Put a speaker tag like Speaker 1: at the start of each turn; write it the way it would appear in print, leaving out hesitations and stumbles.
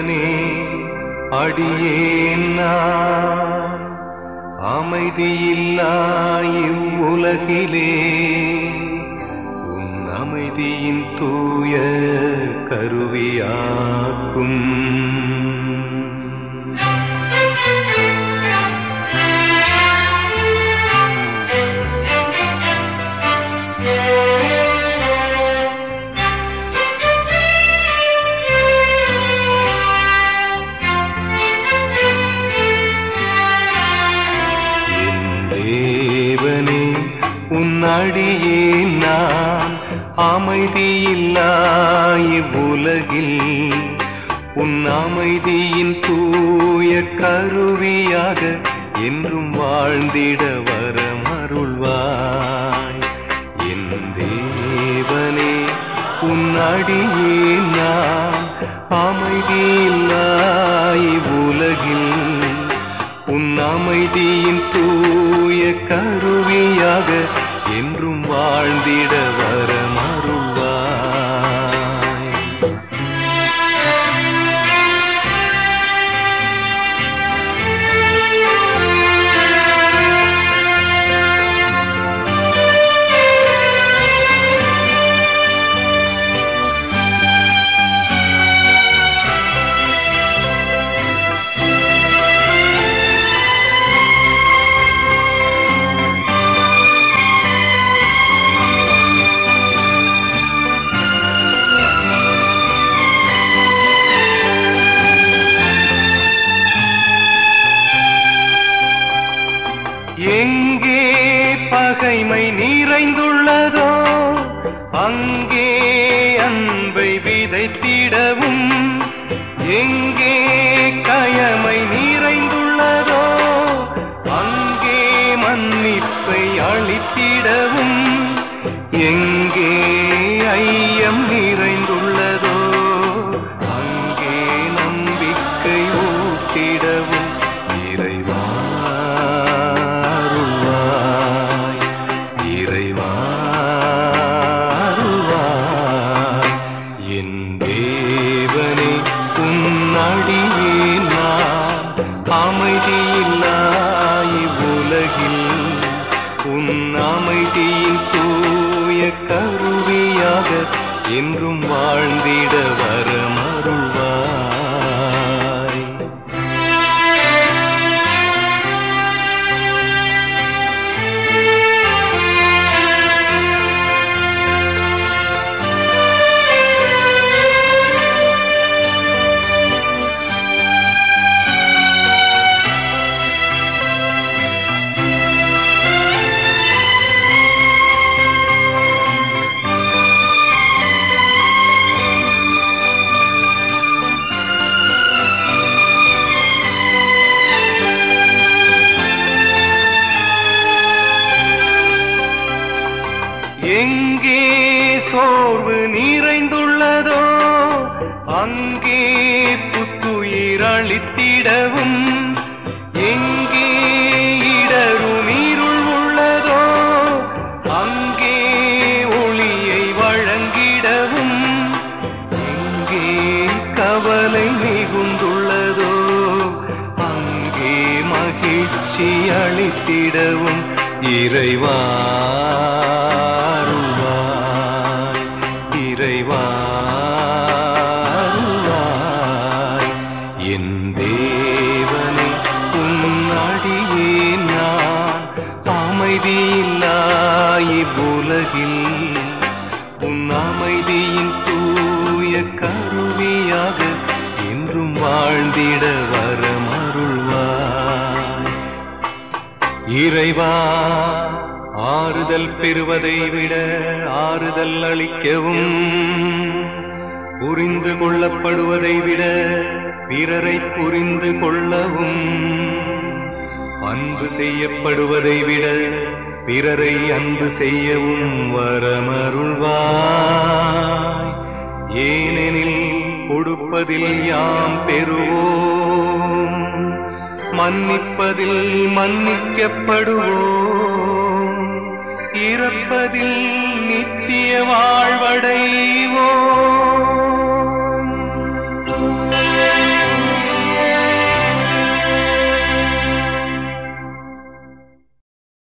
Speaker 1: தேவனே அடியேன் நான் அமைதியில்லா இவ்வுலகிலே உன் அமைதியின் தூய கருவியாக்கும். தேவனே உன் அடியேன் நான் அமைதியில்லா இவ்வுலகில் உன் அமைதியின் தூய கருவியாக என்றும் வாழ்ந்திட வரமருள்வாய். என் தேவனே உன் அடியேன் நான் அமைதியில்லா இவ்வுலகில் உன் அமைதியின் தூய கருவியாக என்றும் வாழ்ந்திட வரமருள்வாய். எங்கே பகைமை நிறைந்துள்ளதோ அங்கே அன்பை விதைத்திடவும், எங்கே கயமை நிறைந்துள்ளதோ அங்கே மன்னிப்பை அளித்திடவும், எங்கே ஐயம் நிறைந்துள்ளதோ அங்கே நம்பிக்கை ஊட்டிடவும். இறைவா அமைதியில்லா இவ்வுலகில் உன் அமைதியின் தூய கருவியாக என்றும் வாழ்ந்திட வரமருள்வாய். எங்கே சோர்வு நிறைந்துள்ளதோ அங்கே புத்துயிர் அளித்திடவும், எங்கே இடருநீருள் உள்ளதோ அங்கே ஒளியை வழங்கிடவும், எங்கே கவலை மிகுந்துள்ளதோ அங்கே மகிழ்ச்சி அளித்திடவும். இறைவா என் தேவனே உன் அடியேன் நான் அமைதியில்லா இவ்வுலகில் உன் அமைதியின் தூய கருவியாக என்றும் வாழ்ந்திட வரமருள்வாய். இறைவா ஆறுதல் பெறுவதை விட ஆறுதல் அளிக்கவும், புரிந்து கொள்ளப்படுவதை விட பிறரை புரிந்து கொள்ளவும், அன்பு செய்யப்படுவதை விட பிறரை அன்பு செய்யவும் வரமருள்வாய். ஏனெனில் கொடுப்பதில் யாம் பெறுவோம், மன்னிப்பதில் மன்னிக்கப்படுவோம், இறப்பதில் நித்திய